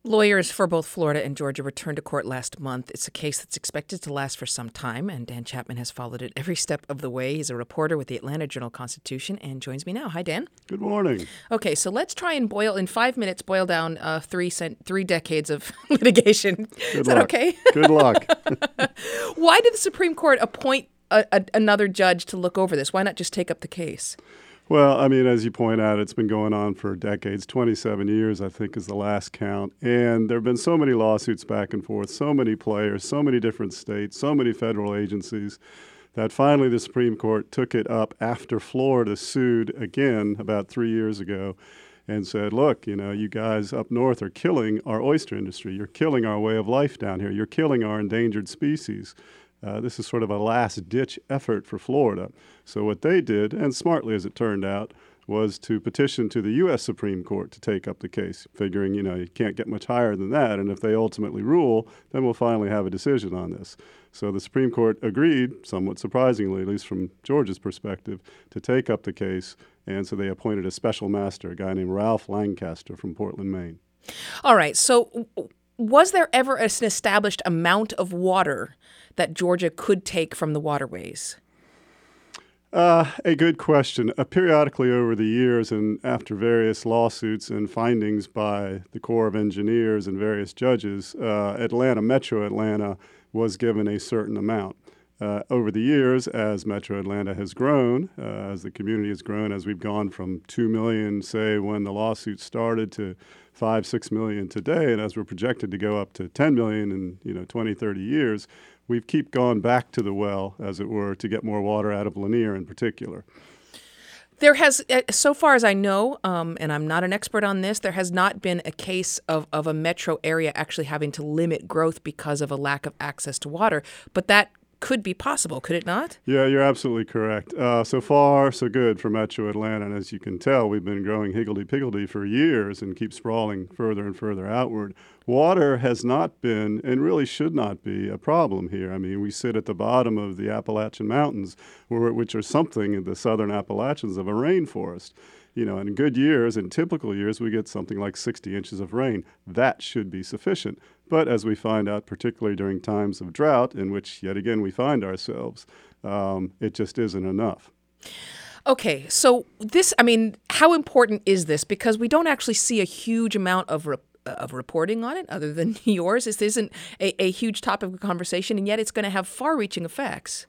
Lawyers for both Florida and Georgia returned to court last month. It's a case that's expected to last for some time, and Dan Chapman has followed it every step of the way. He's a reporter with the Atlanta Journal-Constitution and joins me now. Hi, Dan. Good morning. Okay, so let's try and in 5 minutes, boil down three decades of litigation. Is that okay? Good luck. Why did the Supreme Court appoint another judge to look over this? Why not just take up the case? Well, I mean, as you point out, it's been going on for decades. 27 years, I think, is the last count. And there have been so many lawsuits back and forth, so many players, so many different states, so many federal agencies, that finally the Supreme Court took it up after Florida sued again about 3 years ago and said, look, you guys up north are killing our oyster industry. You're killing our way of life down here. You're killing our endangered species. This is sort of a last-ditch effort for Florida. So what they did, and smartly as it turned out, was to petition to the U.S. Supreme Court to take up the case, figuring, you can't get much higher than that, and if they ultimately rule, then we'll finally have a decision on this. So the Supreme Court agreed, somewhat surprisingly, at least from Georgia's perspective, to take up the case, and so they appointed a special master, a guy named Ralph Lancaster from Portland, Maine. All right, so was there ever an established amount of water that Georgia could take from the waterways? A good question. Periodically over the years and after various lawsuits and findings by the Corps of Engineers and various judges, Metro Atlanta was given a certain amount. Over the years, as Metro Atlanta has grown, as the community has grown, as we've gone from 2 million, say, when the lawsuit started, to 5-6 million today, and as we're projected to go up to 10 million in 20, 30 years, we've keep gone back to the well, as it were, to get more water out of Lanier in particular. There has, so far as I know, and I'm not an expert on this, there has not been a case of a metro area actually having to limit growth because of a lack of access to water. But that could be possible, could it not? Yeah, you're absolutely correct. So far, so good for Metro Atlanta. And as you can tell, we've been growing higgledy-piggledy for years and keep sprawling further and further outward. Water has not been, and really should not be, a problem here. I mean, we sit at the bottom of the Appalachian Mountains, which are something in the southern Appalachians of a rainforest. In good years, in typical years, we get something like 60 inches of rain. That should be sufficient. But as we find out, particularly during times of drought, in which, yet again, we find ourselves, it just isn't enough. Okay, so how important is this? Because we don't actually see a huge amount of reporting on it, other than yours. This isn't a huge topic of conversation, and yet it's going to have far-reaching effects.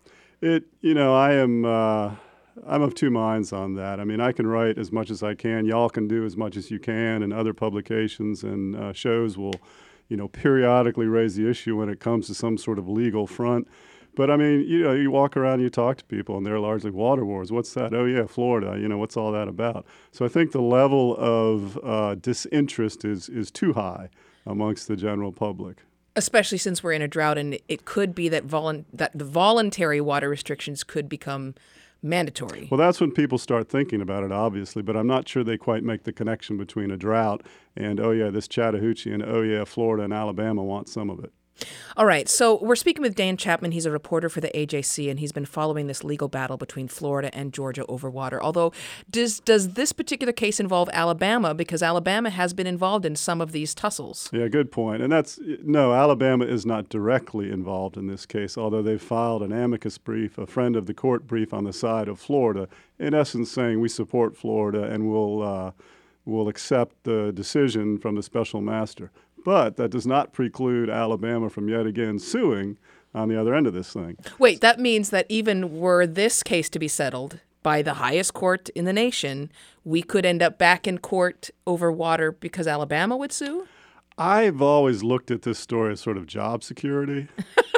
I'm of two minds on that. I mean, I can write as much as I can. Y'all can do as much as you can, and other publications and shows will, periodically raise the issue when it comes to some sort of legal front. But I mean, you walk around and you talk to people, and they're largely water wars. What's that? Oh, yeah, Florida. What's all that about? So I think the level of disinterest is too high amongst the general public. Especially since we're in a drought, and it could be that the voluntary water restrictions could become mandatory. Well, that's when people start thinking about it, obviously, but I'm not sure they quite make the connection between a drought and, oh, yeah, this Chattahoochee, and, oh, yeah, Florida and Alabama want some of it. All right, so we're speaking with Dan Chapman. He's a reporter for the AJC, and he's been following this legal battle between Florida and Georgia over water. Although, does this particular case involve Alabama? Because Alabama has been involved in some of these tussles. Yeah, good point. And no, Alabama is not directly involved in this case, although they've filed an amicus brief, a friend of the court brief on the side of Florida, in essence saying we support Florida and we'll accept the decision from the special master. But that does not preclude Alabama from yet again suing on the other end of this thing. Wait, that means that even were this case to be settled by the highest court in the nation, we could end up back in court over water because Alabama would sue? I've always looked at this story as sort of job security.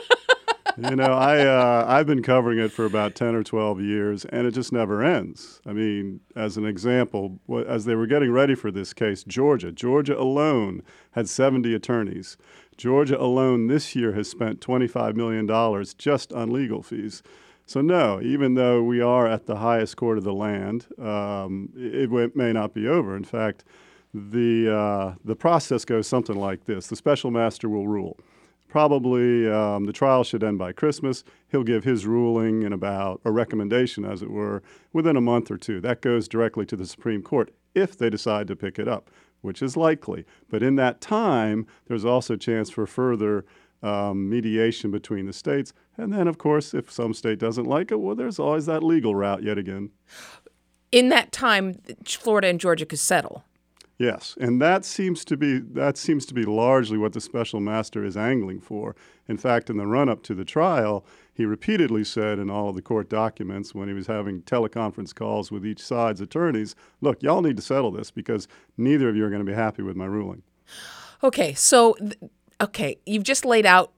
I've been covering it for about 10 or 12 years, and it just never ends. I mean, as an example, as they were getting ready for this case, Georgia alone had 70 attorneys. Georgia alone this year has spent $25 million just on legal fees. So no, even though we are at the highest court of the land, it may not be over. In fact, the process goes something like this. The special master will rule. Probably the trial should end by Christmas. He'll give his ruling in about a recommendation, as it were, within a month or two. That goes directly to the Supreme Court if they decide to pick it up. which is likely. But in that time, there's also a chance for further mediation between the states. And then, of course, if some state doesn't like it, well, there's always that legal route yet again. In that time, Florida and Georgia could settle. Yes, and that seems to be largely what the special master is angling for. In fact, in the run-up to the trial, he repeatedly said in all of the court documents when he was having teleconference calls with each side's attorneys, look, y'all need to settle this because neither of you are going to be happy with my ruling. Okay, so, you've just laid out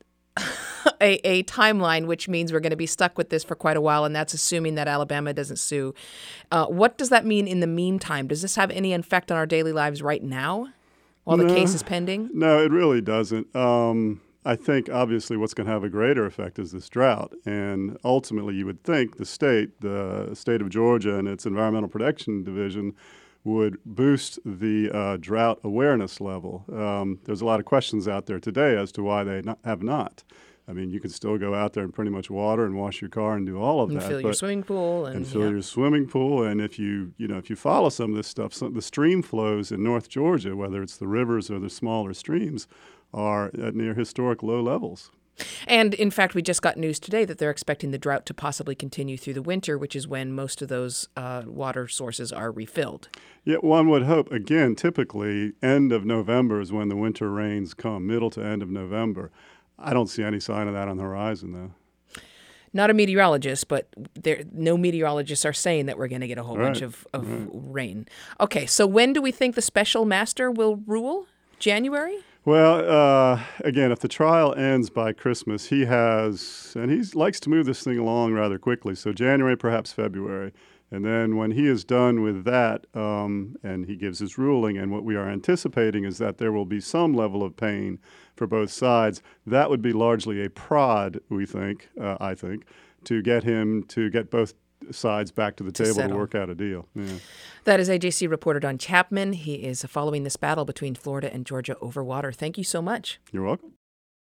a timeline, which means we're going to be stuck with this for quite a while, and that's assuming that Alabama doesn't sue. What does that mean in the meantime? Does this have any effect on our daily lives right now while the case is pending? No, it really doesn't. I think, obviously, what's going to have a greater effect is this drought. And ultimately, you would think the state of Georgia and its Environmental Protection Division would boost the drought awareness level. There's a lot of questions out there today as to why they have not. I mean, you can still go out there and pretty much water and wash your car and do all of that. And fill your swimming pool. And fill your swimming pool. And if you follow some of this stuff, the stream flows in North Georgia, whether it's the rivers or the smaller streams, are at near historic low levels. And, in fact, we just got news today that they're expecting the drought to possibly continue through the winter, which is when most of those water sources are refilled. Yeah, one would hope. Again, typically, end of November is when the winter rains come, middle to end of November. I don't see any sign of that on the horizon, though. Not a meteorologist, but no meteorologists are saying that we're going to get a whole bunch of rain. Okay, so when do we think the special master will rule? January? Well, again, if the trial ends by Christmas, he likes to move this thing along rather quickly. So January, perhaps February. And then when he is done with that and he gives his ruling, and what we are anticipating is that there will be some level of pain for both sides, that would be largely a prod, I think, to get both sides back to the table to work out a deal. Yeah. That is AJC reporter Don Chapman. He is following this battle between Florida and Georgia over water. Thank you so much. You're welcome.